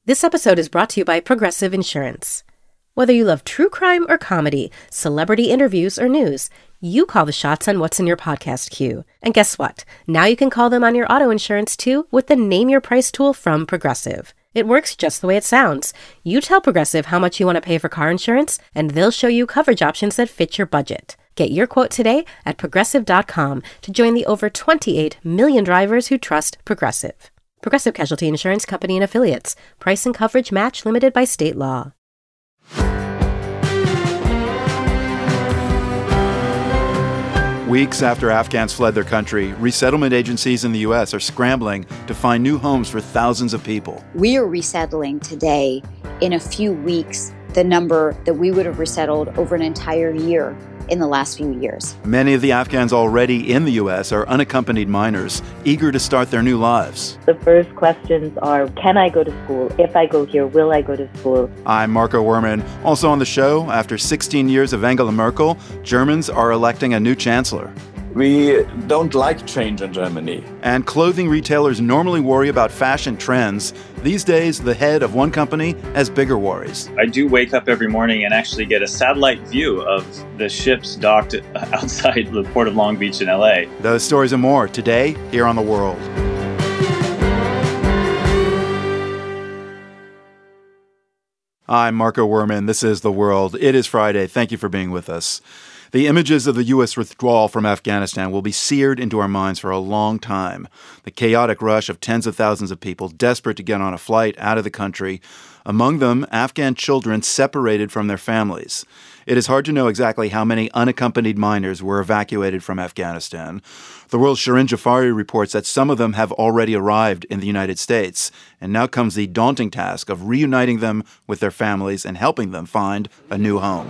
This episode is brought to you by Progressive Insurance. Whether you love true crime or comedy, celebrity interviews or news, you call the shots on what's in your podcast queue. And guess what? Now you can call them on your auto insurance too with the Name Your Price tool from Progressive. It works just the way it sounds. You tell Progressive how much you want to pay for car insurance, and they'll show you coverage options that fit your budget. Get your quote today at Progressive.com to join the over 28 million drivers who trust Progressive. Progressive Casualty Insurance Company and Affiliates. Price and coverage match limited by state law. Weeks after Afghans fled their country, resettlement agencies in the U.S. are scrambling to find new homes for thousands of people. We are resettling today, in a few weeks, the number that we would have resettled over an entire year in the last few years. Many of the Afghans already in the U.S. are unaccompanied minors, eager to start their new lives. The first questions are, can I go to school? If I go here, will I go to school? I'm Marco Werman. Also on the show, after 16 years of Angela Merkel, Germans are electing a new chancellor. We don't like change in Germany. And clothing retailers normally worry about fashion trends. These days, the head of one company has bigger worries. I do wake up every morning and actually get a satellite view of the ships docked outside the port of Long Beach in LA. Those stories and more today here on The World. I'm Marco Werman. This is The World. It is Friday. Thank you for being with us. The images of the U.S. withdrawal from Afghanistan will be seared into our minds for a long time. The chaotic rush of tens of thousands of people desperate to get on a flight out of the country, among them Afghan children separated from their families. It is hard to know exactly how many unaccompanied minors were evacuated from Afghanistan. The World's Shirin Jafari reports that some of them have already arrived in the United States, and now comes the daunting task of reuniting them with their families and helping them find a new home.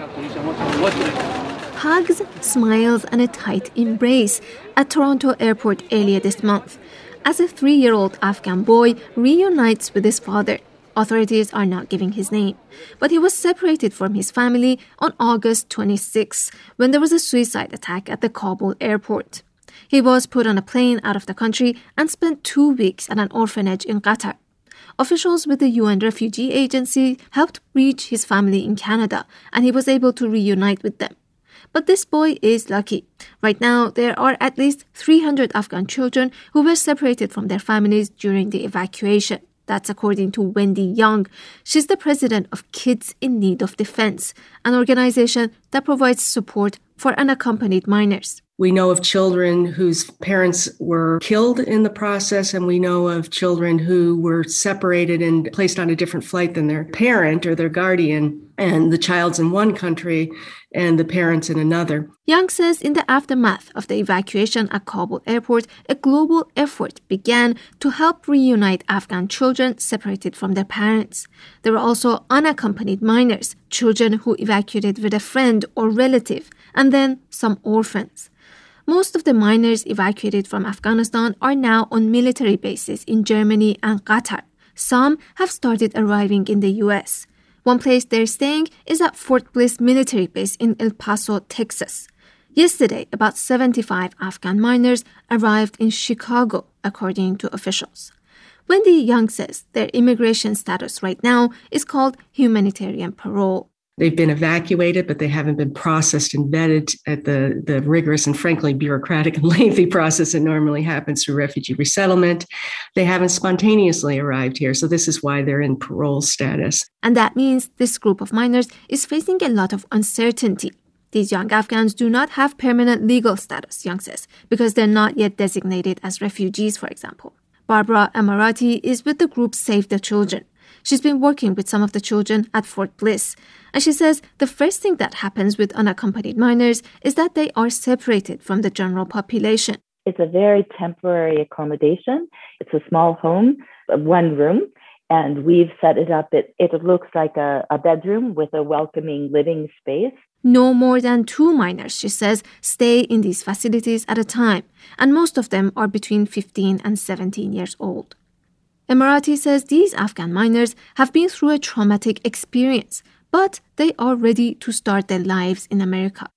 Hugs, smiles, and a tight embrace at Toronto Airport earlier this month as a 3-year-old Afghan boy reunites with his father. Authorities are not giving his name, but he was separated from his family on August 26 when there was a suicide attack at the Kabul airport. He was put on a plane out of the country and spent 2 weeks at an orphanage in Qatar. Officials with the UN Refugee Agency helped reach his family in Canada, and he was able to reunite with them. But this boy is lucky. Right now, there are at least 300 Afghan children who were separated from their families during the evacuation. That's according to Wendy Young. She's the president of Kids in Need of Defense, an organization that provides support for unaccompanied minors. We know of children whose parents were killed in the process, and we know of children who were separated and placed on a different flight than their parent or their guardian, and the child's in one country and the parents in another. Young says in the aftermath of the evacuation at Kabul airport, a global effort began to help reunite Afghan children separated from their parents. There were also unaccompanied minors, children who evacuated with a friend or relative, and then some orphans. Most of the minors evacuated from Afghanistan are now on military bases in Germany and Qatar. Some have started arriving in the U.S. One place they're staying is at Fort Bliss military base in El Paso, Texas. Yesterday, about 75 Afghan minors arrived in Chicago, according to officials. Wendy Young says their immigration status right now is called humanitarian parole. They've been evacuated, but they haven't been processed and vetted at the rigorous and frankly bureaucratic and lengthy process that normally happens through refugee resettlement. They haven't spontaneously arrived here, so this is why they're in parole status. And that means this group of minors is facing a lot of uncertainty. These young Afghans do not have permanent legal status, Young says, because they're not yet designated as refugees, for example. Barbara Emirati is with the group Save the Children. She's been working with some of the children at Fort Bliss. And she says the first thing that happens with unaccompanied minors is that they are separated from the general population. It's a very temporary accommodation. It's a small home, one room, and we've set it up. It looks like a bedroom with a welcoming living space. No more than 2 minors, she says, stay in these facilities at a time, and most of them are between 15 and 17 years old. Emirati says these Afghan minors have been through a traumatic experience, but they are ready to start their lives in America.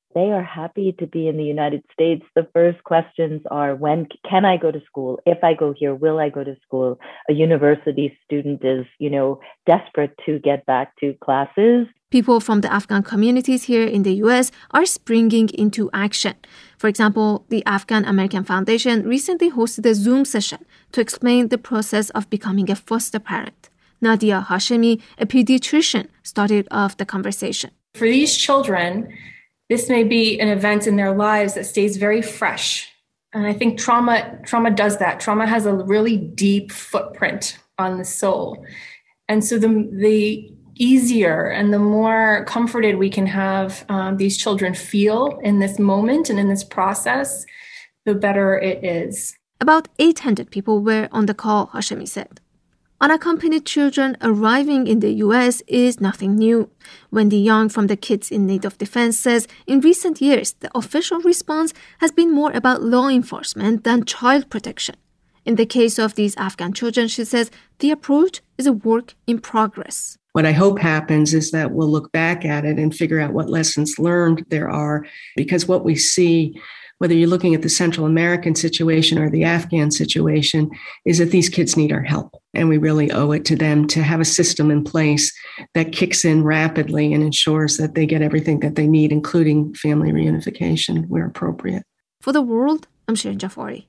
They are happy to be in the United States. The first questions are, when can I go to school? If I go here, will I go to school? A university student is, desperate to get back to classes. People from the Afghan communities here in the U.S. are springing into action. For example, the Afghan American Foundation recently hosted a Zoom session to explain the process of becoming a foster parent. Nadia Hashemi, a pediatrician, started off the conversation. For these children, this may be an event in their lives that stays very fresh. And I think trauma does that. Trauma has a really deep footprint on the soul. And so the easier and the more comforted we can have these children feel in this moment and in this process, the better it is. About 800 people were on the call, Hashemi said. Unaccompanied children arriving in the U.S. is nothing new. Wendy Young from the Kids in Need of Defense says in recent years, the official response has been more about law enforcement than child protection. In the case of these Afghan children, she says, the approach is a work in progress. What I hope happens is that we'll look back at it and figure out what lessons learned there are, because what we see, whether you're looking at the Central American situation or the Afghan situation, is that these kids need our help. And we really owe it to them to have a system in place that kicks in rapidly and ensures that they get everything that they need, including family reunification where appropriate. For The World, I'm Shirin Jafari.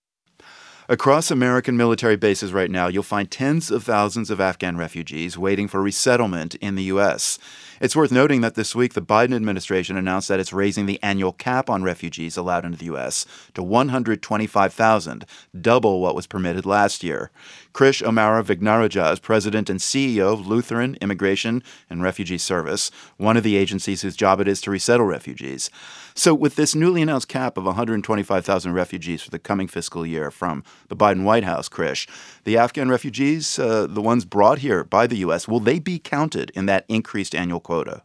Across American military bases right now, you'll find tens of thousands of Afghan refugees waiting for resettlement in the U.S. It's worth noting that this week the Biden administration announced that it's raising the annual cap on refugees allowed into the U.S. to 125,000, double what was permitted last year. Krish Amara Vignarajah is president and CEO of Lutheran Immigration and Refugee Service, one of the agencies whose job it is to resettle refugees. So with this newly announced cap of 125,000 refugees for the coming fiscal year from the Biden White House, Krish, the Afghan refugees, the ones brought here by the U.S., will they be counted in that increased annual quota?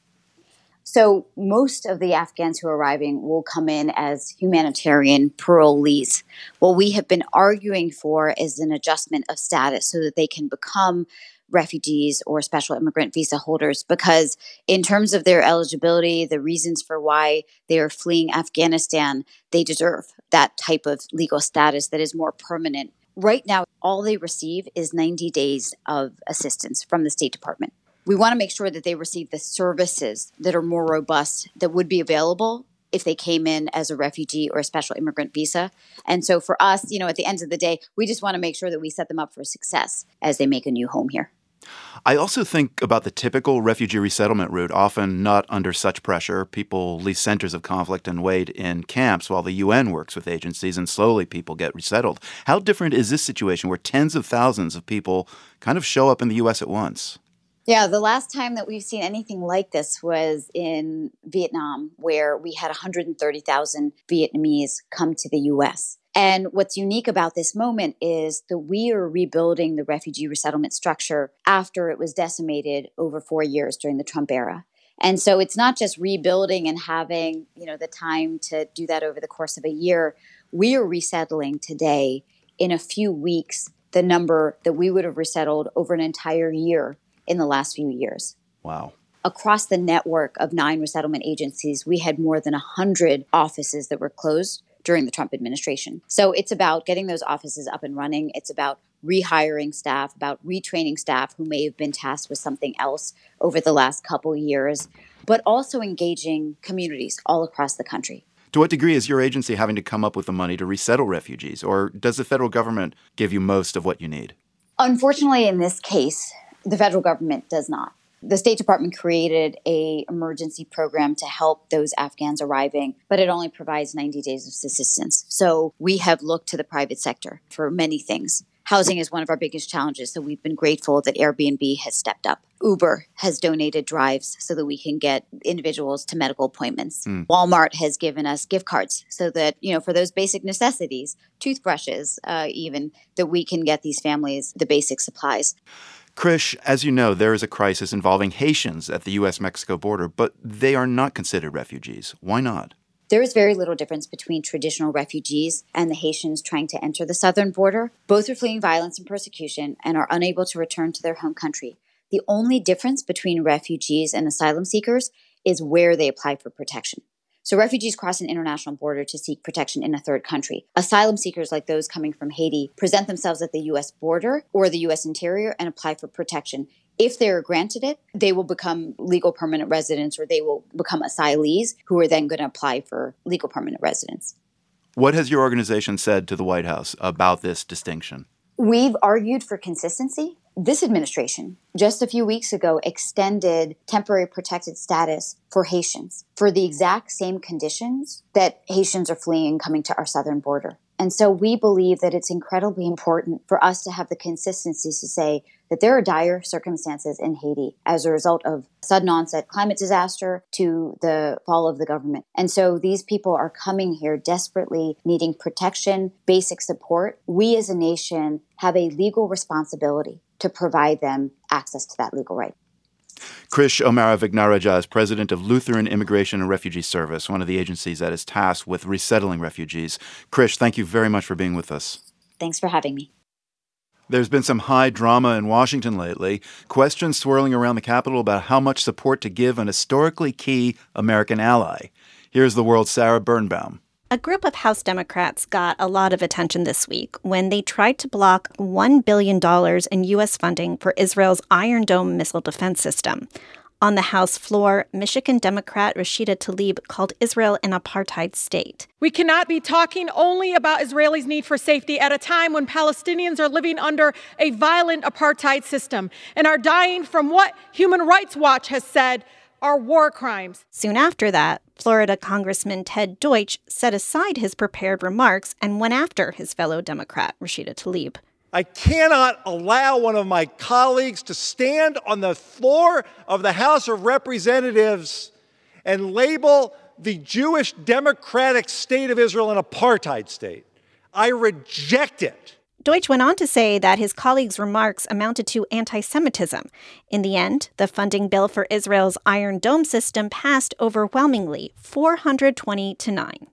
So most of the Afghans who are arriving will come in as humanitarian parolees. What we have been arguing for is an adjustment of status so that they can become refugees or special immigrant visa holders, because in terms of their eligibility, the reasons for why they are fleeing Afghanistan, they deserve that type of legal status that is more permanent. Right now, all they receive is 90 days of assistance from the State Department. We want to make sure that they receive the services that are more robust that would be available if they came in as a refugee or a special immigrant visa. And so for us, at the end of the day, we just want to make sure that we set them up for success as they make a new home here. I also think about the typical refugee resettlement route, often not under such pressure. People leave centers of conflict and wait in camps while the UN works with agencies, and slowly people get resettled. How different is this situation where tens of thousands of people kind of show up in the U.S. at once? Yeah, the last time that we've seen anything like this was in Vietnam, where we had 130,000 Vietnamese come to the U.S. And what's unique about this moment is that we are rebuilding the refugee resettlement structure after it was decimated over 4 years during the Trump era. And so it's not just rebuilding and having, the time to do that over the course of a year. We are resettling today in a few weeks the number that we would have resettled over an entire year in the last few years. Wow. Across the network of 9 resettlement agencies, we had more than 100 offices that were closed during the Trump administration. So it's about getting those offices up and running. It's about rehiring staff, about retraining staff who may have been tasked with something else over the last couple years, but also engaging communities all across the country. To what degree is your agency having to come up with the money to resettle refugees, or does the federal government give you most of what you need? Unfortunately, in this case, the federal government does not. The State Department created an emergency program to help those Afghans arriving, but it only provides 90 days of assistance. So we have looked to the private sector for many things. Housing is one of our biggest challenges, so we've been grateful that Airbnb has stepped up. Uber has donated drives so that we can get individuals to medical appointments. Walmart has given us gift cards so that, for those basic necessities, toothbrushes even, that we can get these families the basic supplies. Krish, as you know, there is a crisis involving Haitians at the U.S.-Mexico border, but they are not considered refugees. Why not? There is very little difference between traditional refugees and the Haitians trying to enter the southern border. Both are fleeing violence and persecution and are unable to return to their home country. The only difference between refugees and asylum seekers is where they apply for protection. So refugees cross an international border to seek protection in a third country. Asylum seekers like those coming from Haiti present themselves at the U.S. border or the U.S. interior and apply for protection. If they are granted it, they will become legal permanent residents, or they will become asylees who are then going to apply for legal permanent residence. What has your organization said to the White House about this distinction? We've argued for consistency. This administration, just a few weeks ago, extended temporary protected status for Haitians for the exact same conditions that Haitians are fleeing coming to our southern border. And so we believe that it's incredibly important for us to have the consistency to say that there are dire circumstances in Haiti as a result of sudden onset climate disaster to the fall of the government. And so these people are coming here desperately needing protection, basic support. We as a nation have a legal responsibility to provide them access to that legal right. Krish O'Mara-Vignarajah is president of Lutheran Immigration and Refugee Service, one of the agencies that is tasked with resettling refugees. Krish, thank you very much for being with us. Thanks for having me. There's been some high drama in Washington lately, questions swirling around the Capitol about how much support to give an historically key American ally. Here's the world's Sarah Birnbaum. A group of House Democrats got a lot of attention this week when they tried to block $1 billion in U.S. funding for Israel's Iron Dome missile defense system. On the House floor, Michigan Democrat Rashida Tlaib called Israel an apartheid state. We cannot be talking only about Israelis' need for safety at a time when Palestinians are living under a violent apartheid system and are dying from what Human Rights Watch has said are war crimes. Soon after that, Florida Congressman Ted Deutsch set aside his prepared remarks and went after his fellow Democrat, Rashida Tlaib. I cannot allow one of my colleagues to stand on the floor of the House of Representatives and label the Jewish Democratic State of Israel an apartheid state. I reject it. Deutsch went on to say that his colleagues' remarks amounted to anti-Semitism. In the end, the funding bill for Israel's Iron Dome system passed overwhelmingly, 420-9.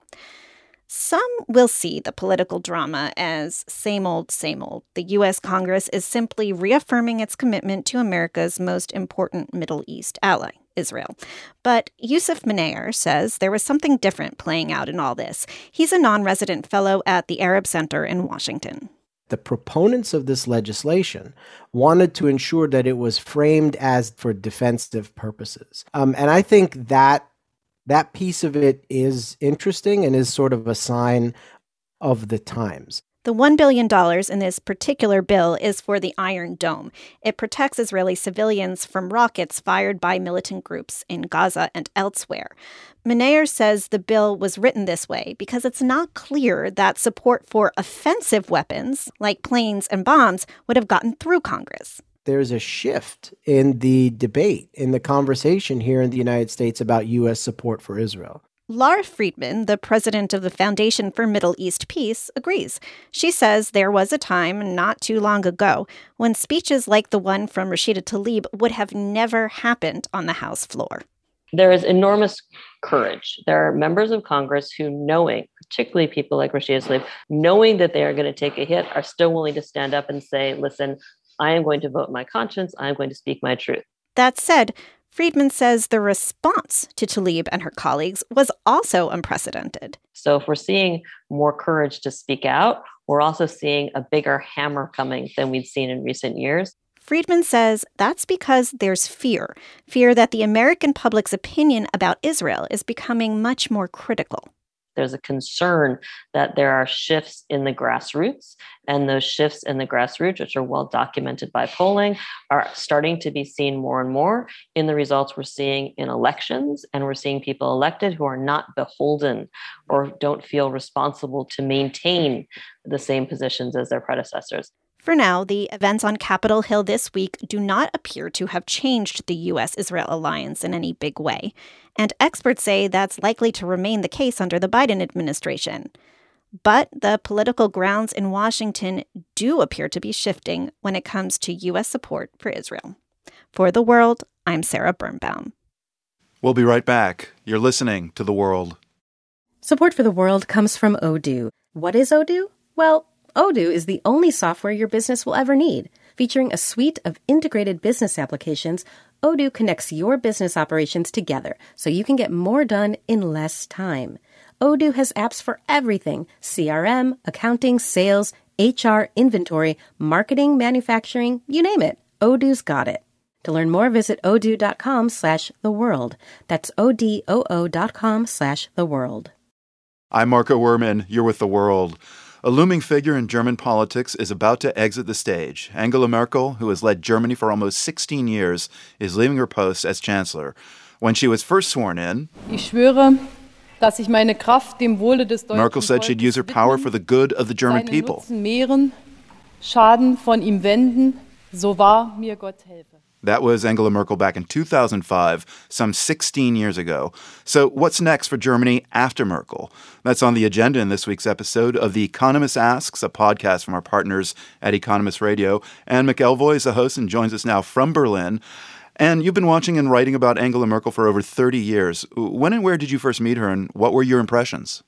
Some will see the political drama as same old, same old. The U.S. Congress is simply reaffirming its commitment to America's most important Middle East ally, Israel. But Yousef Munayyer says there was something different playing out in all this. He's a non-resident fellow at the Arab Center in Washington. The proponents of this legislation wanted to ensure that it was framed as for defensive purposes. And I think that piece of it is interesting and is sort of a sign of the times. The $1 billion in this particular bill is for the Iron Dome. It protects Israeli civilians from rockets fired by militant groups in Gaza and elsewhere. Munayyer says the bill was written this way because it's not clear that support for offensive weapons, like planes and bombs, would have gotten through Congress. There's a shift in the debate, in the conversation here in the United States about U.S. support for Israel. Laura Friedman, the president of the Foundation for Middle East Peace, agrees. She says there was a time not too long ago when speeches like the one from Rashida Tlaib would have never happened on the House floor. There is enormous courage. There are members of Congress who, knowing, particularly people like Rashida Tlaib, knowing that they are going to take a hit, are still willing to stand up and say, listen, I am going to vote my conscience. I am going to speak my truth. That said, Friedman says the response to Tlaib and her colleagues was also unprecedented. So if we're seeing more courage to speak out, we're also seeing a bigger hammer coming than we'd seen in recent years. Friedman says that's because there's fear that the American public's opinion about Israel is becoming much more critical. There's a concern that there are shifts in the grassroots, and those shifts in the grassroots, which are well documented by polling, are starting to be seen more and more in the results we're seeing in elections. And we're seeing people elected who are not beholden or don't feel responsible to maintain the same positions as their predecessors. For now, the events on Capitol Hill this week do not appear to have changed the U.S.-Israel alliance in any big way, and experts say that's likely to remain the case under the Biden administration. But the political grounds in Washington do appear to be shifting when it comes to U.S. support for Israel. For The World, I'm Sarah Birnbaum. We'll be right back. You're listening to The World. Support for The World comes from Odoo. What is Odoo? Well, Odoo is the only software your business will ever need. Featuring a suite of integrated business applications, Odoo connects your business operations together so you can get more done in less time. Odoo has apps for everything: CRM, accounting, sales, HR, inventory, marketing, manufacturing, you name it. Odoo's got it. To learn more, visit odoo.com/theworld. That's odoo.com/theworld. I'm Marco Werman. You're with The World. A looming figure in German politics is about to exit the stage. Angela Merkel, who has led Germany for almost 16 years, is leaving her post as chancellor. When she was first sworn in, Ich schwöre, dass ich meine Kraft dem Wohle des deutschen Merkel said she'd use her power for the good of the German seinen people. Nutzen mehren, Schaden von ihm wenden, so wahr mir Gott helfe. That was Angela Merkel back in 2005, some 16 years ago. So what's next for Germany after Merkel? That's on the agenda in this week's episode of The Economist Asks, a podcast from our partners at Economist Radio. Anne McElvoy is the host and joins us now from Berlin. And you've been watching and writing about Angela Merkel for over 30 years. When and where did you first meet her, and what were your impressions?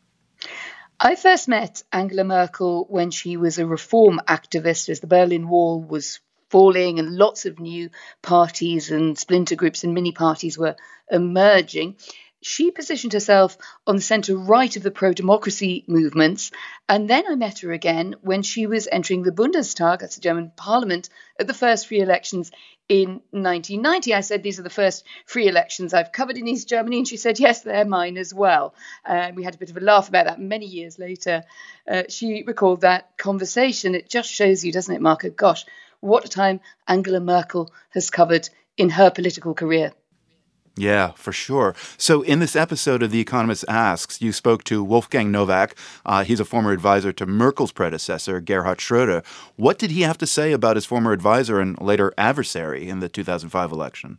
I first met Angela Merkel when she was a reform activist as the Berlin Wall was falling and lots of new parties and splinter groups and mini parties were emerging. She positioned herself on the centre right of the pro-democracy movements. And then I met her again when she was entering the Bundestag, that's the German parliament, at the first free elections in 1990. I said, these are the first free elections I've covered in East Germany. And she said, yes, they're mine as well. We had a bit of a laugh about that many years later. She recalled that conversation. It just shows you, doesn't it, Marco? Gosh, what a time Angela Merkel has covered in her political career. Yeah, for sure. So in this episode of The Economist Asks, you spoke to Wolfgang Nowak. He's a former advisor to Merkel's predecessor, Gerhard Schröder. What did he have to say about his former advisor and later adversary in the 2005 election?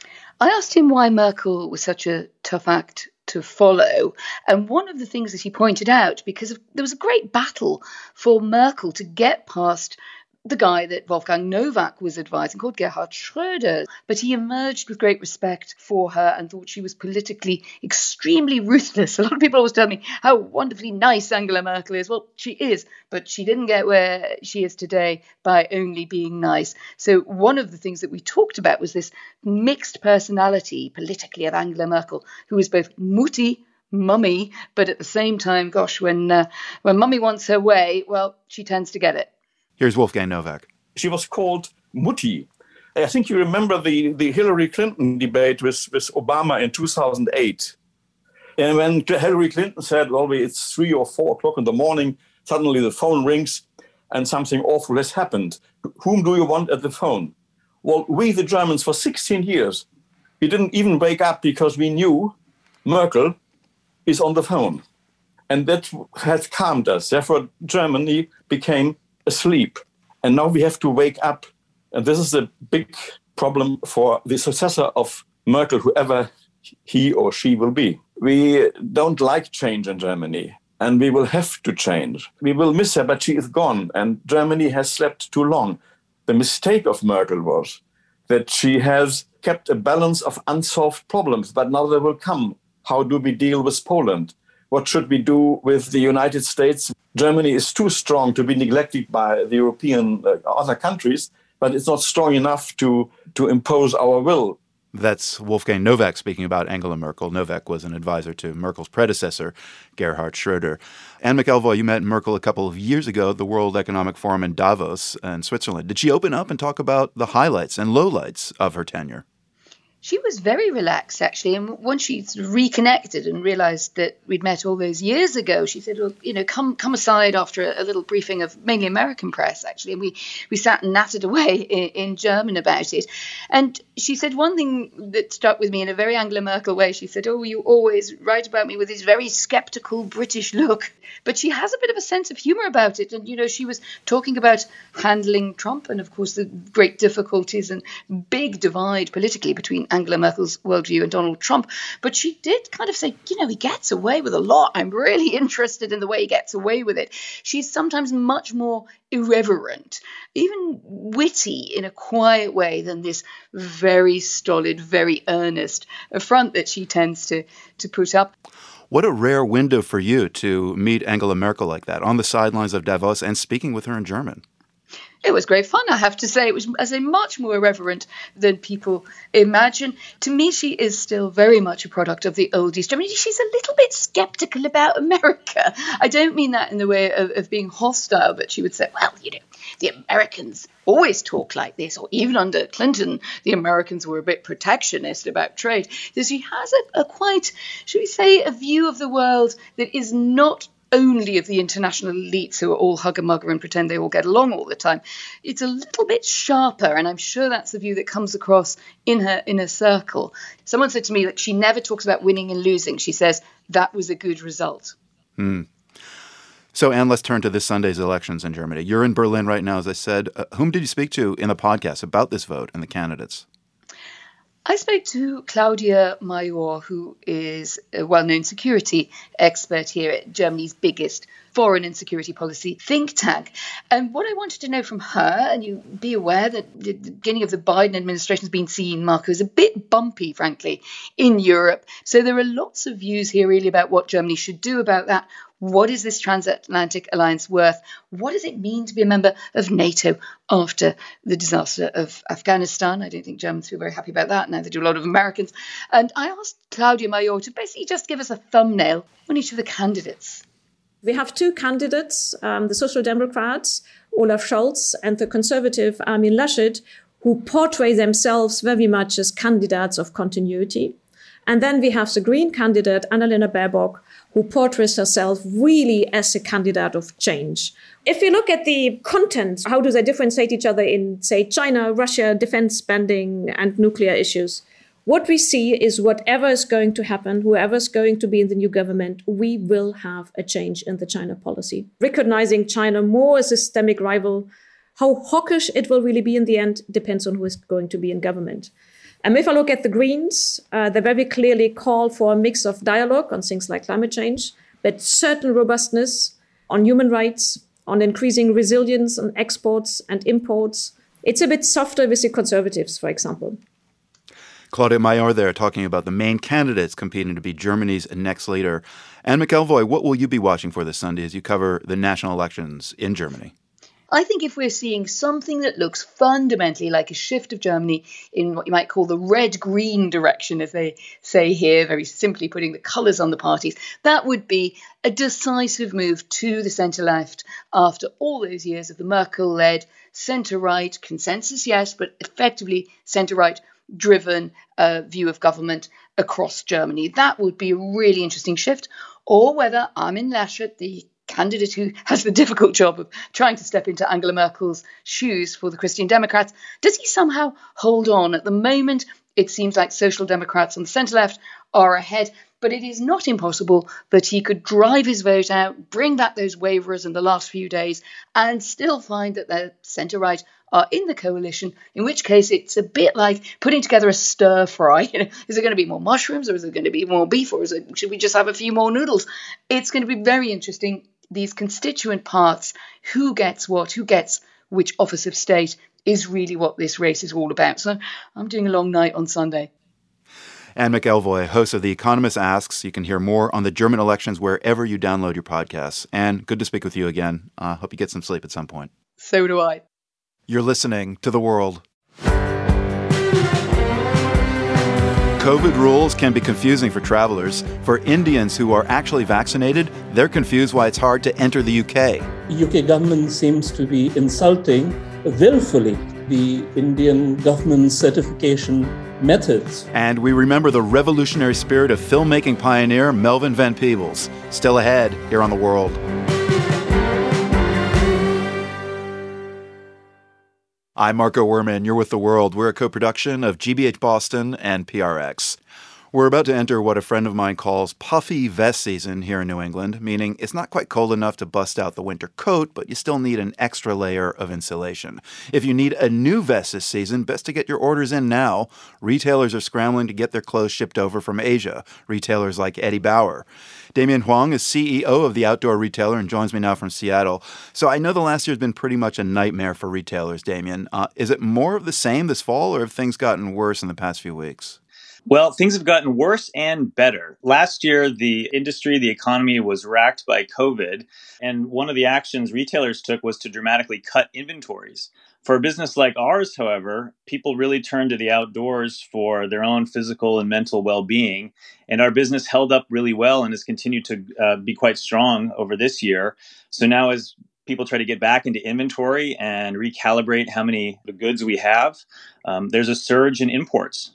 I asked him why Merkel was such a tough act to follow. And one of the things that he pointed out, because there was a great battle for Merkel to get past the guy that Wolfgang Nowak was advising, called Gerhard Schröder. But he emerged with great respect for her and thought she was politically extremely ruthless. A lot of people always tell me how wonderfully nice Angela Merkel is. Well, she is, but she didn't get where she is today by only being nice. So one of the things that we talked about was this mixed personality politically of Angela Merkel, who is both moody, mummy, but at the same time, gosh, when mummy wants her way, well, she tends to get it. Here's Wolfgang Nowak. She was called Mutti. I think you remember the Hillary Clinton debate with Obama in 2008. And when Hillary Clinton said, well, it's 3 or 4 o'clock in the morning, suddenly the phone rings and something awful has happened. Whom do you want at the phone? Well, we, the Germans, for 16 years, we didn't even wake up because we knew Merkel is on the phone. And that has calmed us. Therefore, Germany became asleep. And now we have to wake up. And this is a big problem for the successor of Merkel, whoever he or she will be. We don't like change in Germany, and we will have to change. We will miss her, but she is gone, and Germany has slept too long. The mistake of Merkel was that she has kept a balance of unsolved problems, but now they will come. How do we deal with Poland? What should we do with the United States? Germany is too strong to be neglected by the European other countries, but it's not strong enough to impose our will. That's Wolfgang Nowak speaking about Angela Merkel. Nowak was an advisor to Merkel's predecessor, Gerhard Schröder. Anne McElvoy, you met Merkel a couple of years ago at the World Economic Forum in Davos in Switzerland. Did she open up and talk about the highlights and lowlights of her tenure? She was very relaxed, actually. And once she reconnected and realised that we'd met all those years ago, she said, well, come aside after a little briefing of mainly American press, actually. And we sat and nattered away in German about it. And she said one thing that struck with me in a very Angela Merkel way. She said, oh, you always write about me with this very sceptical British look. But she has a bit of a sense of humour about it. And, she was talking about handling Trump and, of course, the great difficulties and big divide politically between Angela Merkel's worldview and Donald Trump. But she did kind of say, he gets away with a lot. I'm really interested in the way he gets away with it. She's sometimes much more irreverent, even witty in a quiet way than this very stolid, very earnest front that she tends to put up. What a rare window for you to meet Angela Merkel like that, on the sidelines of Davos and speaking with her in German. It was great fun, I have to say. It was, as a much more irreverent than people imagine. To me, she is still very much a product of the old East. I mean, she's a little bit skeptical about America. I don't mean that in the way of being hostile, but she would say, well, the Americans always talk like this, or even under Clinton, the Americans were a bit protectionist about trade. So she has a quite, should we say, a view of the world that is not only of the international elites who are all hugger-mugger and pretend they all get along all the time. It's a little bit sharper, and I'm sure that's the view that comes across in her circle. Someone said to me that she never talks about winning and losing. She says, that was a good result. So, Anne, let's turn to this Sunday's elections in Germany. You're in Berlin right now, as I said. Whom did you speak to in the podcast about this vote and the candidates? I spoke to Claudia Major, who is a well-known security expert here at Germany's biggest foreign and security policy think tank. And what I wanted to know from her, and you be aware that the beginning of the Biden administration has been seen, Marco, as a bit bumpy, frankly, in Europe. So there are lots of views here really about what Germany should do about that. What is this transatlantic alliance worth? What does it mean to be a member of NATO after the disaster of Afghanistan? I don't think Germans feel very happy about that. Neither do a lot of Americans. And I asked Claudia Major to basically just give us a thumbnail on each of the candidates. We have two candidates, the Social Democrats, Olaf Scholz, and the Conservative Armin Laschet, who portray themselves very much as candidates of continuity. And then we have the Green candidate, Annalena Baerbock, who portrays herself really as a candidate of change. If you look at the content, how do they differentiate each other in, say, China, Russia, defense spending, and nuclear issues? What we see is whatever is going to happen, whoever is going to be in the new government, we will have a change in the China policy. Recognizing China more as a systemic rival, how hawkish it will really be in the end depends on who is going to be in government. And if I look at the Greens, they very clearly call for a mix of dialogue on things like climate change, but certain robustness on human rights, on increasing resilience on exports and imports. It's a bit softer with the Conservatives, for example. Claudia Major there talking about the main candidates competing to be Germany's next leader. Anne McElvoy, what will you be watching for this Sunday as you cover the national elections in Germany? I think if we're seeing something that looks fundamentally like a shift of Germany in what you might call the red-green direction, as they say here, very simply putting the colours on the parties, that would be a decisive move to the centre-left after all those years of the Merkel-led centre-right consensus, yes, but effectively centre-right driven view of government across Germany. That would be a really interesting shift. Or whether Armin Laschet, the candidate who has the difficult job of trying to step into Angela Merkel's shoes for the Christian Democrats, does he somehow hold on? At the moment, it seems like Social Democrats on the centre-left are ahead, but it is not impossible that he could drive his vote out, bring back those waverers in the last few days, and still find that the centre-right are in the coalition, in which case it's a bit like putting together a stir fry. Is there going to be more mushrooms, or is there going to be more beef, or should we just have a few more noodles? It's going to be very interesting. These constituent parts, who gets what, who gets which office of state, is really what this race is all about. So I'm doing a long night on Sunday. Anne McElvoy, host of The Economist Asks. You can hear more on the German elections wherever you download your podcasts. Anne, good to speak with you again. Hope you get some sleep at some point. So do I. You're listening to The World. COVID rules can be confusing for travelers. For Indians who are actually vaccinated, they're confused why it's hard to enter the UK. UK government seems to be insulting willfully the Indian government's certification methods. And we remember the revolutionary spirit of filmmaking pioneer Melvin Van Peebles. Still ahead here on The World. I'm Marco Werman. You're with The World. We're a co-production of GBH Boston and PRX. We're about to enter what a friend of mine calls puffy vest season here in New England, meaning it's not quite cold enough to bust out the winter coat, but you still need an extra layer of insulation. If you need a new vest this season, best to get your orders in now. Retailers are scrambling to get their clothes shipped over from Asia, retailers like Eddie Bauer. Damien Huang is CEO of the outdoor retailer and joins me now from Seattle. So I know the last year's been pretty much a nightmare for retailers, Damien. Is it more of the same this fall, or have things gotten worse in the past few weeks? Well, things have gotten worse and better. Last year, the industry, the economy was racked by COVID, and one of the actions retailers took was to dramatically cut inventories. For a business like ours, however, people really turned to the outdoors for their own physical and mental well-being, and our business held up really well and has continued to be quite strong over this year. So now as people try to get back into inventory and recalibrate how many goods we have, there's a surge in imports.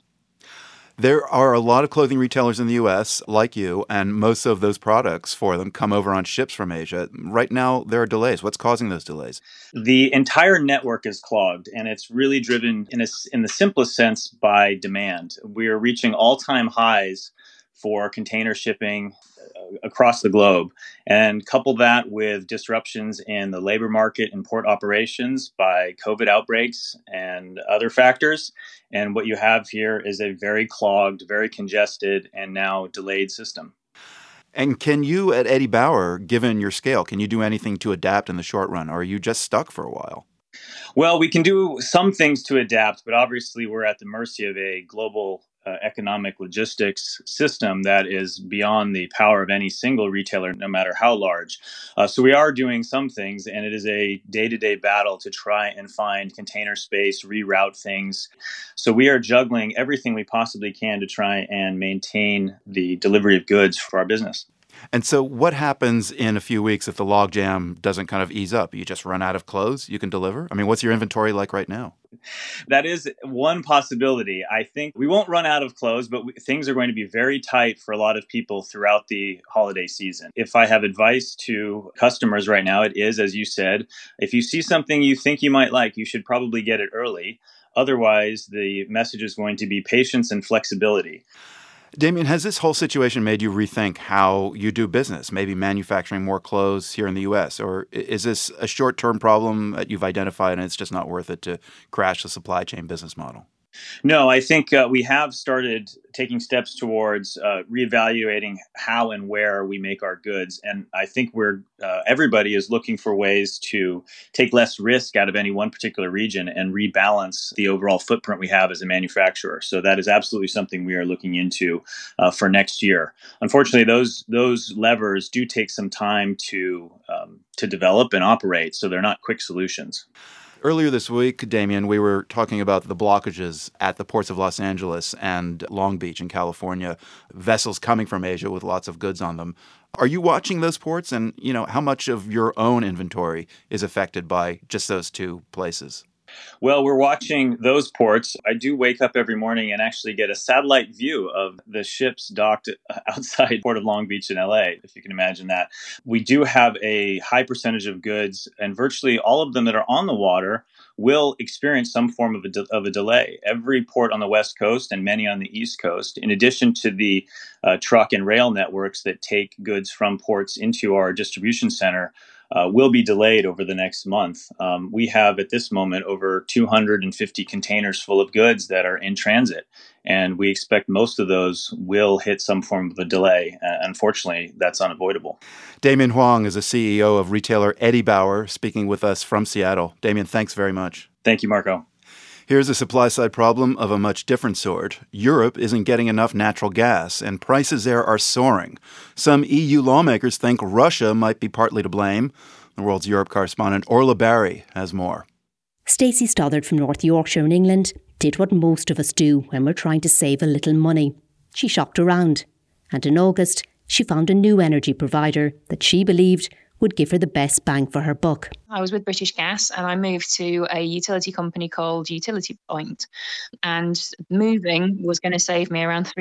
There are a lot of clothing retailers in the U.S., like you, and most of those products for them come over on ships from Asia. Right now, there are delays. What's causing those delays? The entire network is clogged, and it's really driven, in the simplest sense, by demand. We're reaching all-time highs for container shipping across the globe. And couple that with disruptions in the labor market and port operations by COVID outbreaks and other factors. And what you have here is a very clogged, very congested, and now delayed system. And can you at Eddie Bauer, given your scale, can you do anything to adapt in the short run? Or are you just stuck for a while? Well, we can do some things to adapt, but obviously we're at the mercy of a global economic logistics system that is beyond the power of any single retailer, no matter how large. So we are doing some things, and it is a day-to-day battle to try and find container space, reroute things. So we are juggling everything we possibly can to try and maintain the delivery of goods for our business. And so what happens in a few weeks if the logjam doesn't kind of ease up? You just run out of clothes you can deliver? I mean, what's your inventory like right now? That is one possibility. I think we won't run out of clothes, but things are going to be very tight for a lot of people throughout the holiday season. If I have advice to customers right now, it is, as you said, if you see something you think you might like, you should probably get it early. Otherwise, the message is going to be patience and flexibility. Damien, has this whole situation made you rethink how you do business, maybe manufacturing more clothes here in the U.S.? Or is this a short-term problem that you've identified and it's just not worth it to crash the supply chain business model? No, I think we have started taking steps towards reevaluating how and where we make our goods. And I think everybody is looking for ways to take less risk out of any one particular region and rebalance the overall footprint we have as a manufacturer. So that is absolutely something we are looking into for next year. Unfortunately, those levers do take some time to develop and operate, so they're not quick solutions. Earlier this week, Damien, we were talking about the blockages at the ports of Los Angeles and Long Beach in California, vessels coming from Asia with lots of goods on them. Are you watching those ports? And, how much of your own inventory is affected by just those two places? Well, we're watching those ports. I do wake up every morning and actually get a satellite view of the ships docked outside Port of Long Beach in LA, if you can imagine that. We do have a high percentage of goods, and virtually all of them that are on the water will experience some form of a delay. Every port on the West Coast and many on the East Coast, in addition to the truck and rail networks that take goods from ports into our distribution center, will be delayed over the next month. We have at this moment over 250 containers full of goods that are in transit, and we expect most of those will hit some form of a delay. Unfortunately, that's unavoidable. Damien Huang is the CEO of retailer Eddie Bauer, speaking with us from Seattle. Damien, thanks very much. Thank you, Marco. Here's a supply-side problem of a much different sort. Europe isn't getting enough natural gas, and prices there are soaring. Some EU lawmakers think Russia might be partly to blame. The World's Europe correspondent Orla Barry has more. Stacey Stothard from North Yorkshire in England did what most of us do when we're trying to save a little money. She shopped around, and in August, she found a new energy provider that she believed would give her the best bang for her buck. I was with British Gas and I moved to a utility company called Utility Point, and moving was going to save me around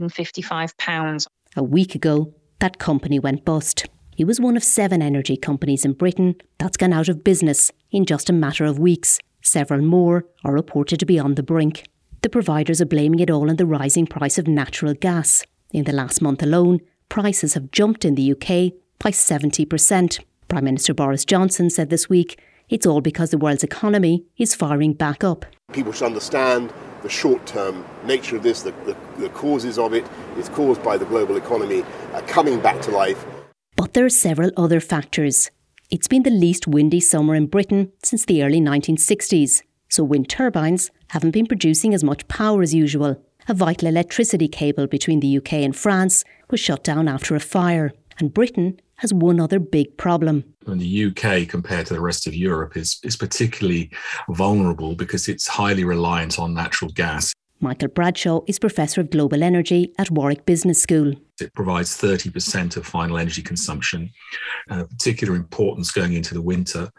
£355. A week ago, that company went bust. It was one of 7 energy companies in Britain that's gone out of business in just a matter of weeks. Several more are reported to be on the brink. The providers are blaming it all on the rising price of natural gas. In the last month alone, prices have jumped in the UK by 70%. Prime Minister Boris Johnson said this week it's all because the world's economy is firing back up. People should understand the short-term nature of this, the causes of it. It's caused by the global economy coming back to life. But there are several other factors. It's been the least windy summer in Britain since the early 1960s, so wind turbines haven't been producing as much power as usual. A vital electricity cable between the UK and France was shut down after a fire. And Britain has one other big problem. And the UK, compared to the rest of Europe, is particularly vulnerable because it's highly reliant on natural gas. Michael Bradshaw is Professor of Global Energy at Warwick Business School. It provides 30% of final energy consumption, particular importance going into the winter.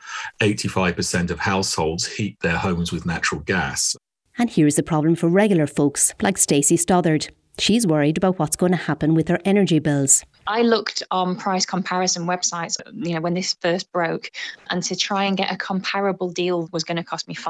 85% of households heat their homes with natural gas. And here's the problem for regular folks like Stacey Stothard. She's worried about what's going to happen with her energy bills. I looked on price comparison websites, when this first broke, and to try and get a comparable deal was going to cost me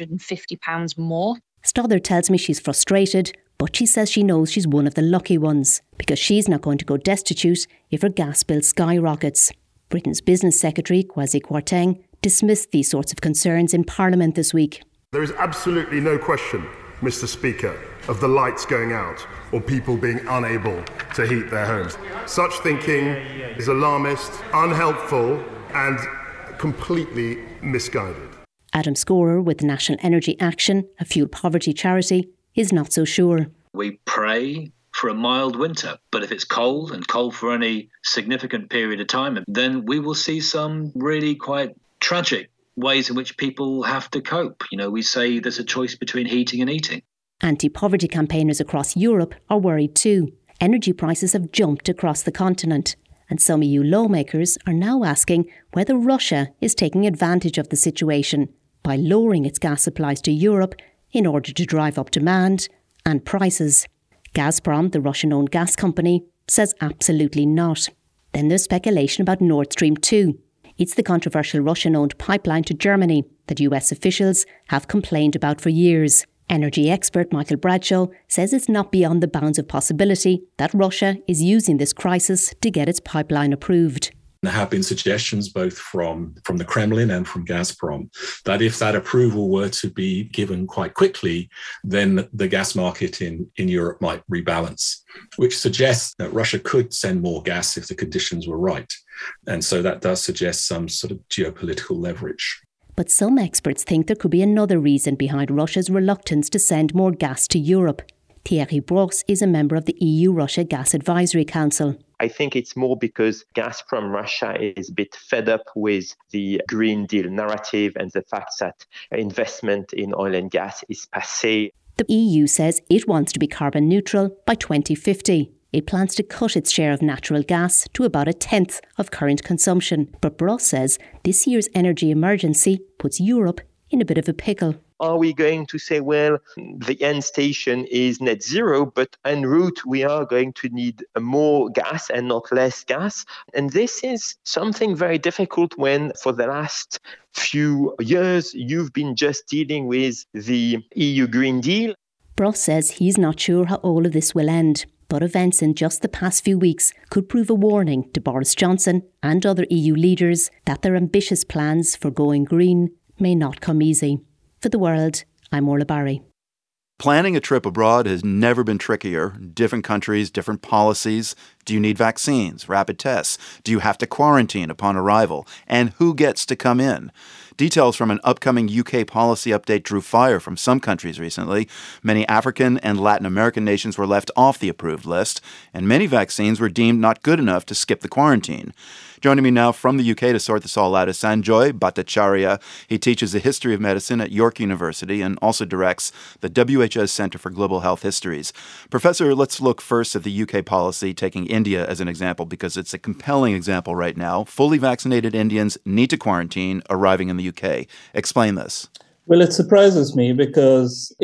£550 more. Stothard tells me she's frustrated, but she says she knows she's one of the lucky ones because she's not going to go destitute if her gas bill skyrockets. Britain's Business Secretary, Kwasi Kwarteng, dismissed these sorts of concerns in Parliament this week. There is absolutely no question, Mr. Speaker, of the lights going out or people being unable to heat their homes. Such thinking is alarmist, unhelpful and completely misguided. Adam Scorer with National Energy Action, a fuel poverty charity, is not so sure. We pray for a mild winter, but if it's cold and cold for any significant period of time, then we will see some really quite tragic ways in which people have to cope. We say there's a choice between heating and eating. Anti-poverty campaigners across Europe are worried too. Energy prices have jumped across the continent, and some EU lawmakers are now asking whether Russia is taking advantage of the situation by lowering its gas supplies to Europe in order to drive up demand and prices. Gazprom, the Russian-owned gas company, says absolutely not. Then there's speculation about Nord Stream 2. It's the controversial Russian-owned pipeline to Germany that US officials have complained about for years. Energy expert Michael Bradshaw says it's not beyond the bounds of possibility that Russia is using this crisis to get its pipeline approved. There have been suggestions both from the Kremlin and from Gazprom that if that approval were to be given quite quickly, then the gas market in Europe might rebalance, which suggests that Russia could send more gas if the conditions were right. And so that does suggest some sort of geopolitical leverage. But some experts think there could be another reason behind Russia's reluctance to send more gas to Europe. Thierry Brosse is a member of the EU-Russia Gas Advisory Council. I think it's more because Gazprom Russia is a bit fed up with the Green Deal narrative and the fact that investment in oil and gas is passé. The EU says it wants to be carbon neutral by 2050. It plans to cut its share of natural gas to about 1/10 of current consumption. But Brosse says this year's energy emergency puts Europe in a bit of a pickle. Are we going to say, well, the end station is net zero, but en route we are going to need more gas and not less gas? And this is something very difficult when for the last few years you've been just dealing with the EU Green Deal. Brosse says he's not sure how all of this will end. But events in just the past few weeks could prove a warning to Boris Johnson and other EU leaders that their ambitious plans for going green may not come easy. For The World, I'm Orla Barry. Planning a trip abroad has never been trickier. Different countries, different policies. Do you need vaccines, rapid tests? Do you have to quarantine upon arrival? And who gets to come in? Details from an upcoming UK policy update drew fire from some countries recently. Many African and Latin American nations were left off the approved list, and many vaccines were deemed not good enough to skip the quarantine. Joining me now from the UK to sort this all out is Sanjoy Bhattacharya. He teaches the history of medicine at York University and also directs the WHO's Centre for Global Health Histories. Professor, let's look first at the UK policy, taking India as an example because it's a compelling example right now. Fully vaccinated Indians need to quarantine arriving in the UK. Explain this. Well, it surprises me because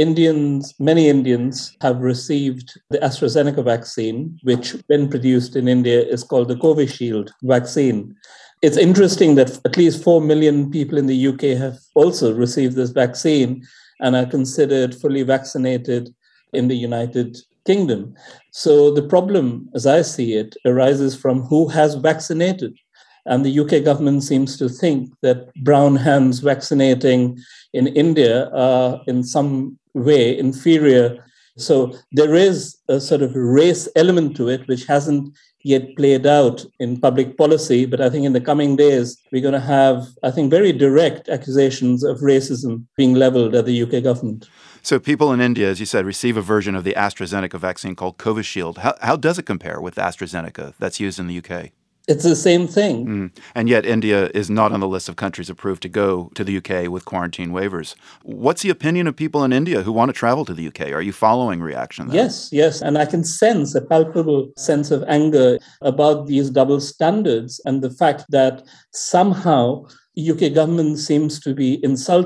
many Indians have received the AstraZeneca vaccine, which when produced in India is called the Covishield vaccine. It's interesting that at least 4 million people in the UK have also received this vaccine and are considered fully vaccinated in the United Kingdom. So the problem, as I see it, arises from who has vaccinated. And the UK government seems to think that brown hands vaccinating in India are in some way inferior. So there is a sort of race element to it, which hasn't yet played out in public policy. But I think in the coming days, we're going to have, very direct accusations of racism being leveled at the UK government. So people in India, as you said, receive a version of the AstraZeneca vaccine called Covishield. How does it compare with AstraZeneca that's used in the UK? It's the same thing. And yet India is not on the list of countries approved to go to the UK with quarantine waivers. What's the opinion of people in India who want to travel to the UK? Are you following reaction there? Yes. And I can sense a palpable sense of anger about these double standards and the fact that somehow UK government seems to be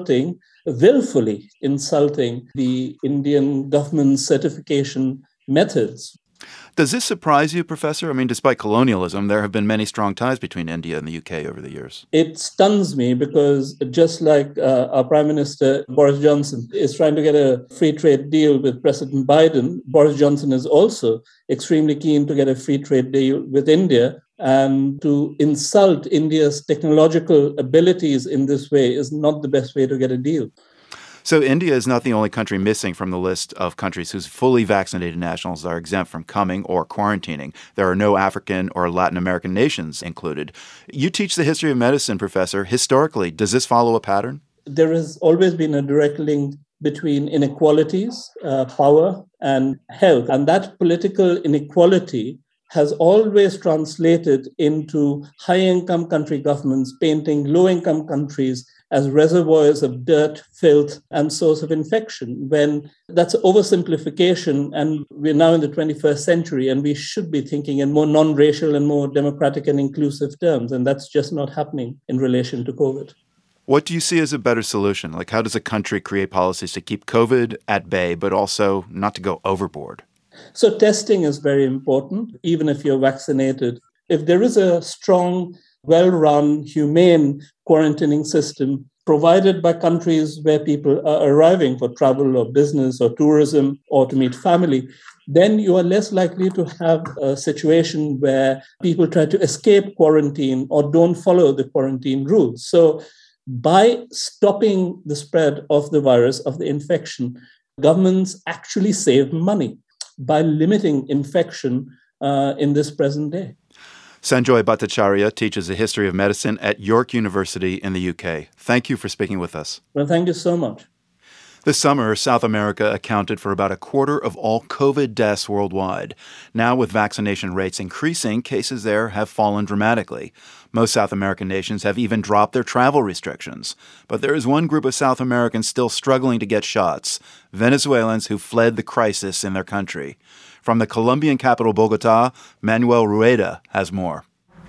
willfully insulting the Indian government's certification methods. Does this surprise you, Professor? I mean, despite colonialism, there have been many strong ties between India and the UK over the years. It stuns me because just like our Prime Minister, Boris Johnson, is trying to get a free trade deal with President Biden, Boris Johnson is also extremely keen to get a free trade deal with India. And to insult India's technological abilities in this way is not the best way to get a deal. So India is not the only country missing from the list of countries whose fully vaccinated nationals are exempt from coming or quarantining. There are no African or Latin American nations included. You teach the history of medicine, Professor. Historically, does this follow a pattern? There has always been a direct link between inequalities, power, and health. And that political inequality has always translated into high-income country governments painting low-income countries as reservoirs of dirt, filth, and source of infection, when that's oversimplification, and we're now in the 21st century, and we should be thinking in more non-racial and more democratic and inclusive terms, and that's just not happening in relation to COVID. What do you see as a better solution? Like, how does a country create policies to keep COVID at bay, but also not to go overboard? So testing is very important, even if you're vaccinated. If there is a strong, well-run, humane quarantining system provided by countries where people are arriving for travel or business or tourism or to meet family, then you are less likely to have a situation where people try to escape quarantine or don't follow the quarantine rules. So by stopping the spread of the virus, of the infection, governments actually save money by limiting infection in this present day. Sanjoy Bhattacharya teaches the history of medicine at York University in the UK. Thank you for speaking with us. Well, thank you so much. This summer, South America accounted for about a quarter of all COVID deaths worldwide. Now, with vaccination rates increasing, cases there have fallen dramatically. Most South American nations have even dropped their travel restrictions. But there is one group of South Americans still struggling to get shots: Venezuelans who fled the crisis in their country. From the Colombian capital, Bogotá, Manuel Rueda has more.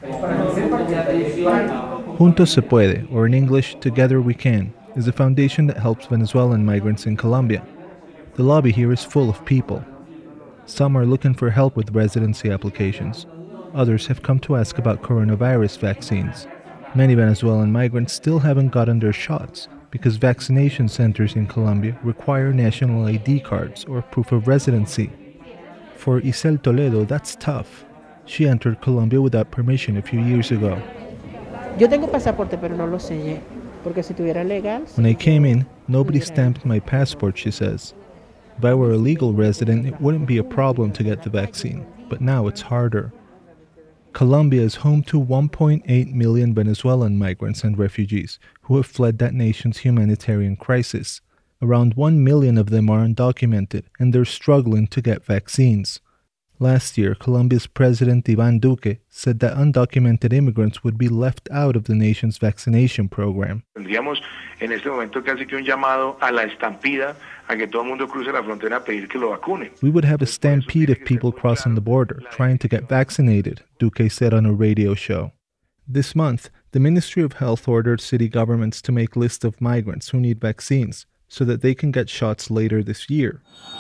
Juntos Se Puede, or in English, Together We Can, is a foundation that helps Venezuelan migrants in Colombia. The lobby here is full of people. Some are looking for help with residency applications. Others have come to ask about coronavirus vaccines. Many Venezuelan migrants still haven't gotten their shots because vaccination centers in Colombia require national ID cards or proof of residency. For Isel Toledo, that's tough. She entered Colombia without permission a few years ago. Yo tengo pasaporte, pero no lo sellé, porque si tuviera legal... When I came in, nobody stamped my passport, she says. If I were a legal resident, it wouldn't be a problem to get the vaccine, but now it's harder. Colombia is home to 1.8 million Venezuelan migrants and refugees who have fled that nation's humanitarian crisis. Around 1 million of them are undocumented, and they're struggling to get vaccines. Last year, Colombia's President Iván Duque said that undocumented immigrants would be left out of the nation's vaccination program. Tendríamos en este momento casi que un llamado a la estampida a que todo el mundo cruce la frontera a pedir que lo vacunen. We would have a stampede of people crossing the border, trying to get vaccinated, Duque said on a radio show. This month, the Ministry of Health ordered city governments to make lists of migrants who need vaccines so that they can get shots later this year.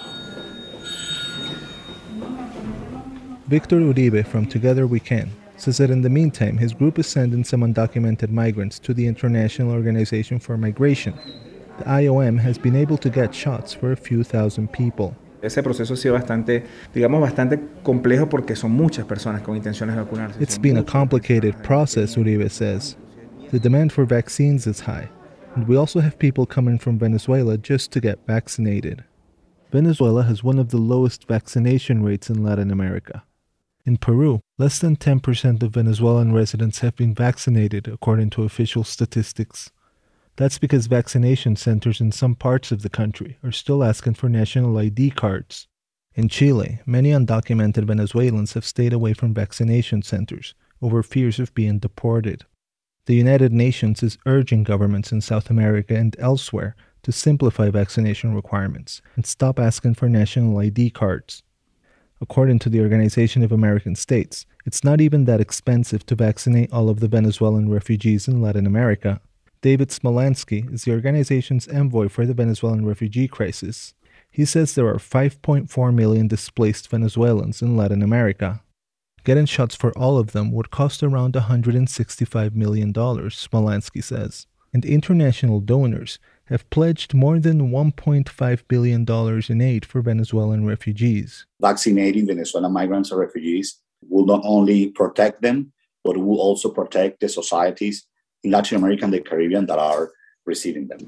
Victor Uribe from Together We Can says that in the meantime, his group is sending some undocumented migrants to the International Organization for Migration. The IOM has been able to get shots for a few thousand people. Ese proceso ha sido bastante complejo porque son muchas personas con intenciones de vacunarse. It's been a complicated process, Uribe says. The demand for vaccines is high, and we also have people coming from Venezuela just to get vaccinated. Venezuela has one of the lowest vaccination rates in Latin America. In Peru, less than 10% of Venezuelan residents have been vaccinated, according to official statistics. That's because vaccination centers in some parts of the country are still asking for national ID cards. In Chile, many undocumented Venezuelans have stayed away from vaccination centers over fears of being deported. The United Nations is urging governments in South America and elsewhere to simplify vaccination requirements and stop asking for national ID cards. According to the Organization of American States, it's not even that expensive to vaccinate all of the Venezuelan refugees in Latin America. David Smolansky is the organization's envoy for the Venezuelan refugee crisis. He says there are 5.4 million displaced Venezuelans in Latin America. Getting shots for all of them would cost around $165 million, Smolansky says. And international donors have pledged more than $1.5 billion in aid for Venezuelan refugees. Vaccinating Venezuelan migrants and refugees will not only protect them, but will also protect the societies in Latin America and the Caribbean that are receiving them.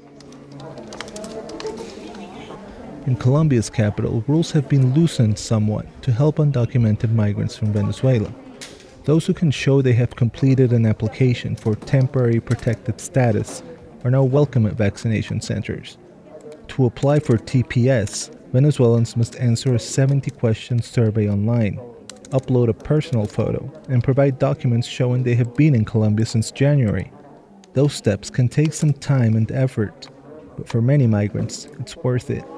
In Colombia's capital, rules have been loosened somewhat to help undocumented migrants from Venezuela. Those who can show they have completed an application for temporary protected status are now welcome at vaccination centers. To apply for TPS, Venezuelans must answer a 70-question survey online, upload a personal photo, and provide documents showing they have been in Colombia since January. Those steps can take some time and effort, but for many migrants, it's worth it.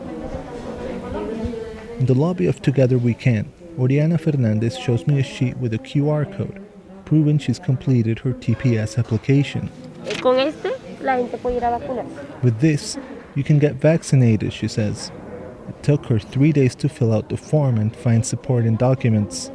In the lobby of Together We Can, Oriana Fernandez shows me a sheet with a QR code, proving she's completed her TPS application. With this, you can get vaccinated, she says. It took her 3 days to fill out the form and find supporting documents.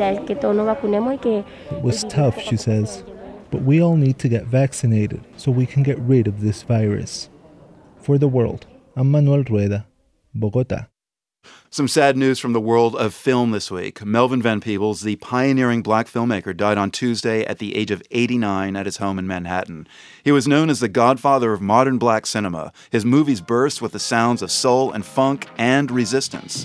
It was tough, she says, but we all need to get vaccinated so we can get rid of this virus. For The World, I'm Manuel Rueda, Bogotá. Some sad news from the world of film this week. Melvin Van Peebles, the pioneering black filmmaker, died on Tuesday at the age of 89 at his home in Manhattan. He was known as the godfather of modern black cinema. His movies burst with the sounds of soul and funk and resistance.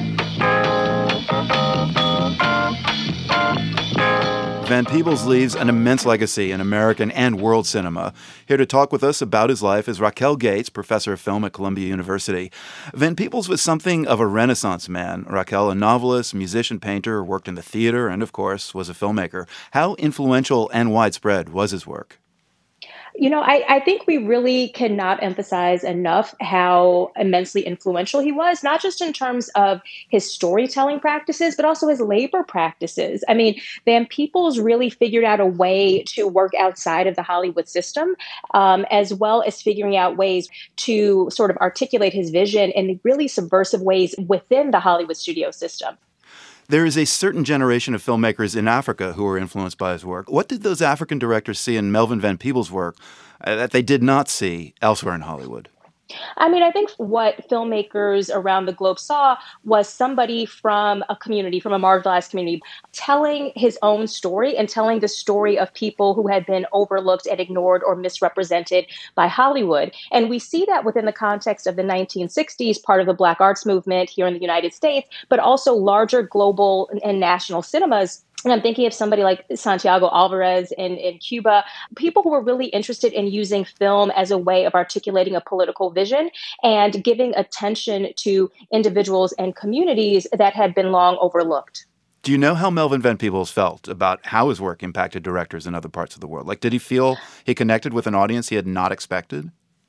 Van Peebles leaves an immense legacy in American and world cinema. Here to talk with us about his life is Raquel Gates, professor of film at Columbia University. Van Peebles was something of a Renaissance man. Raquel, a novelist, musician, painter, worked in the theater, and of course, was a filmmaker. How influential and widespread was his work? You know, I think we really cannot emphasize enough how immensely influential he was, not just in terms of his storytelling practices, but also his labor practices. I mean, Van Peebles really figured out a way to work outside of the Hollywood system, as well as figuring out ways to sort of articulate his vision in really subversive ways within the Hollywood studio system. There is a certain generation of filmmakers in Africa who were influenced by his work. What did those African directors see in Melvin Van Peebles' work that they did not see elsewhere in Hollywood? I mean, I think what filmmakers around the globe saw was somebody from a community, from a marginalized community, telling his own story and telling the story of people who had been overlooked and ignored or misrepresented by Hollywood. And we see that within the context of the 1960s, part of the Black arts movement here in the United States, but also larger global and national cinemas. And I'm thinking of somebody like Santiago Alvarez in Cuba, people who were really interested in using film as a way of articulating a political vision and giving attention to individuals and communities that had been long overlooked. Do you know how Melvin Van Peebles felt about how his work impacted directors in other parts of the world? Like, did he feel he connected with an audience he had not expected?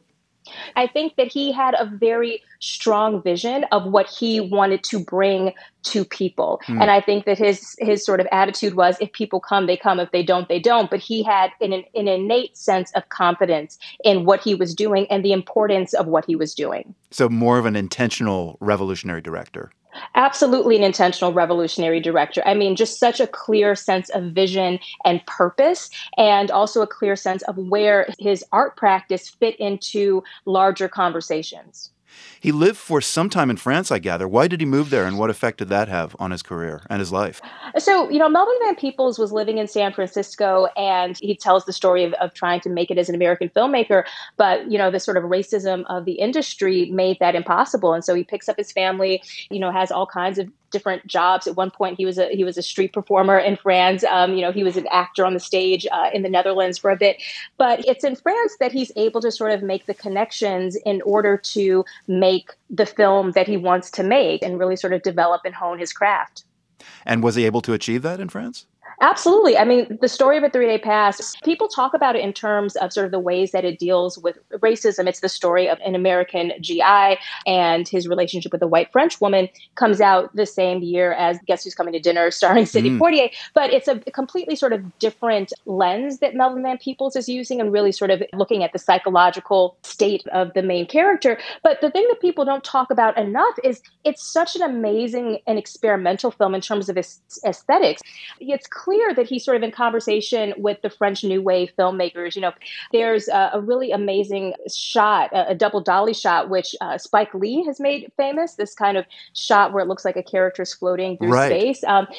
I think that he had a very strong vision of what he wanted to bring to people. And I think that his sort of attitude was, if people come, they come. If they don't, they don't. But he had an innate sense of confidence in what he was doing and the importance of what he was doing. So more of an intentional revolutionary director. Absolutely an intentional revolutionary director. I mean, just such a clear sense of vision and purpose, and also a clear sense of where his art practice fit into larger conversations. He lived for some time in France, I gather. Why did he move there, and what effect did that have on his career and his life? So, Melvin Van Peebles was living in San Francisco, and he tells the story of trying to make it as an American filmmaker. But, the sort of racism of the industry made that impossible. And so he picks up his family, has all kinds of different jobs. At one point, he was a street performer in France. He was an actor on the stage in the Netherlands for a bit. But it's in France that he's able to sort of make the connections in order to make the film that he wants to make and really sort of develop and hone his craft. And was he able to achieve that in France? Absolutely. I mean, the story of A 3-Day Pass, people talk about it in terms of sort of the ways that it deals with racism. It's the story of an American GI and his relationship with a white French woman. Comes out the same year as Guess Who's Coming to Dinner, starring Sidney Poitier. But it's a completely sort of different lens that Melvin Van Peebles is using and really sort of looking at the psychological state of the main character. But the thing that people don't talk about enough is it's such an amazing and experimental film in terms of its aesthetics. It's clear that he's sort of in conversation with the French New Wave filmmakers. There's a really amazing shot, a double dolly shot, which Spike Lee has made famous, this kind of shot where it looks like a character's floating through space.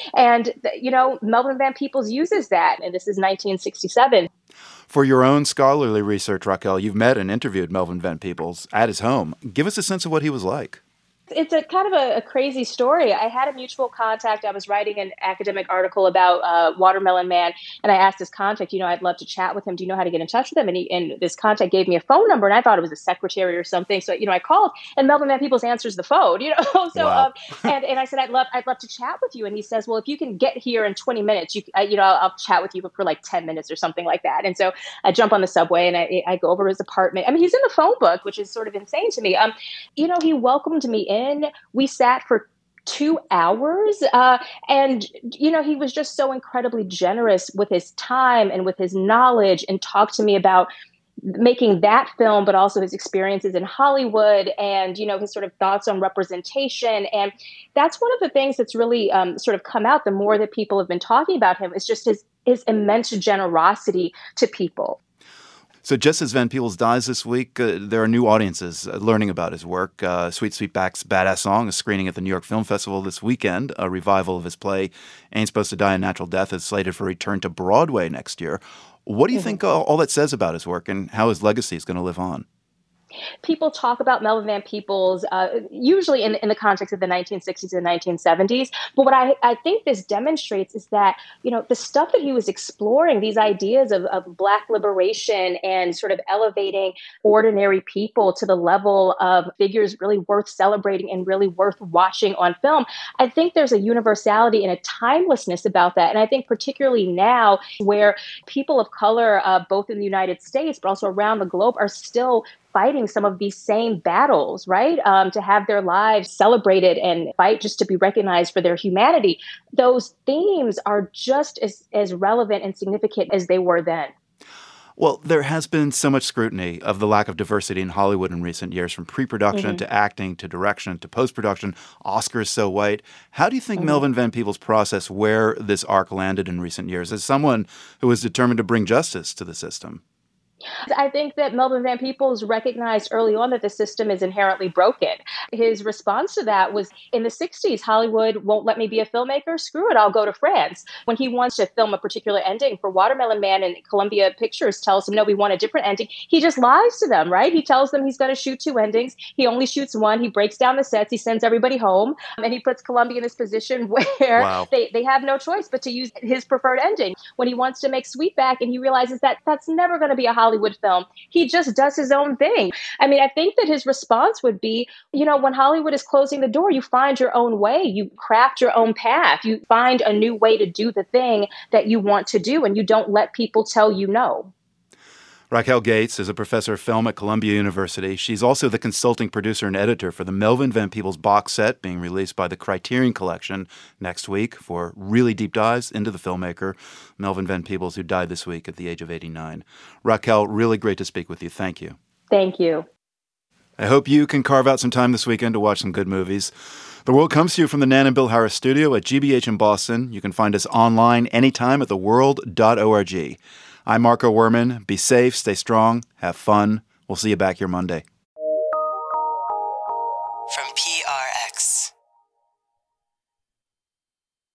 Melvin Van Peebles uses that, and this is 1967. For your own scholarly research, Raquel, you've met and interviewed Melvin Van Peebles at his home. Give us a sense of what he was like. It's a kind of a crazy story. I had a mutual contact. I was writing an academic article about Watermelon Man, and I asked this contact, I'd love to chat with him. Do you know how to get in touch with him? And this contact gave me a phone number, and I thought it was a secretary or something. So, I called, and Melvin Van Peebles answers the phone, So, wow. And I said, I'd love to chat with you. And he says, well, if you can get here in 20 minutes, I'll chat with you for like 10 minutes or something like that. And so I jump on the subway, and I go over to his apartment. I mean, he's in the phone book, which is sort of insane to me. He welcomed me in. We sat for 2 hours. And he was just so incredibly generous with his time and with his knowledge, and talked to me about making that film, but also his experiences in Hollywood and, his sort of thoughts on representation. And that's one of the things that's really sort of come out the more that people have been talking about him, is just his immense generosity to people. So just as Van Peebles dies this week, there are new audiences learning about his work. Sweet Sweetback's Badass Song is screening at the New York Film Festival this weekend. A revival of his play, Ain't Supposed to Die a Natural Death, is slated for return to Broadway next year. What do you think all that says about his work and how his legacy is going to live on? People talk about Melvin Van Peebles usually in the context of the 1960s and 1970s. But what I think this demonstrates is that, the stuff that he was exploring, these ideas of Black liberation and sort of elevating ordinary people to the level of figures really worth celebrating and really worth watching on film. I think there's a universality and a timelessness about that. And I think particularly now, where people of color, both in the United States, but also around the globe, are still fighting some of these same battles, right? To have their lives celebrated and fight just to be recognized for their humanity. Those themes are just as relevant and significant as they were then. Well, there has been so much scrutiny of the lack of diversity in Hollywood in recent years, from pre-production to acting to direction to post-production. Oscars so white. How do you think Melvin Van Peebles' process where this arc landed in recent years as someone who was determined to bring justice to the system? I think that Melvin Van Peebles recognized early on that the system is inherently broken. His response to that was, in the 60s, Hollywood won't let me be a filmmaker. Screw it, I'll go to France. When he wants to film a particular ending for Watermelon Man, and Columbia Pictures tells him, no, we want a different ending, he just lies to them, right? He tells them he's going to shoot 2 endings. He only shoots 1. He breaks down the sets. He sends everybody home. And he puts Columbia in this position where they have no choice but to use his preferred ending. When he wants to make Sweetback and he realizes that that's never going to be a Hollywood film, he just does his own thing. I mean, I think that his response would be, when Hollywood is closing the door, you find your own way. You craft your own path. You find a new way to do the thing that you want to do, and you don't let people tell you no. Raquel Gates is a professor of film at Columbia University. She's also the consulting producer and editor for the Melvin Van Peebles box set being released by the Criterion Collection next week for really deep dives into the filmmaker, Melvin Van Peebles, who died this week at the age of 89. Raquel, really great to speak with you. Thank you. Thank you. I hope you can carve out some time this weekend to watch some good movies. The World comes to you from the Nan and Bill Harris studio at GBH in Boston. You can find us online anytime at theworld.org. I'm Marco Werman. Be safe, stay strong, have fun. We'll see you back here Monday.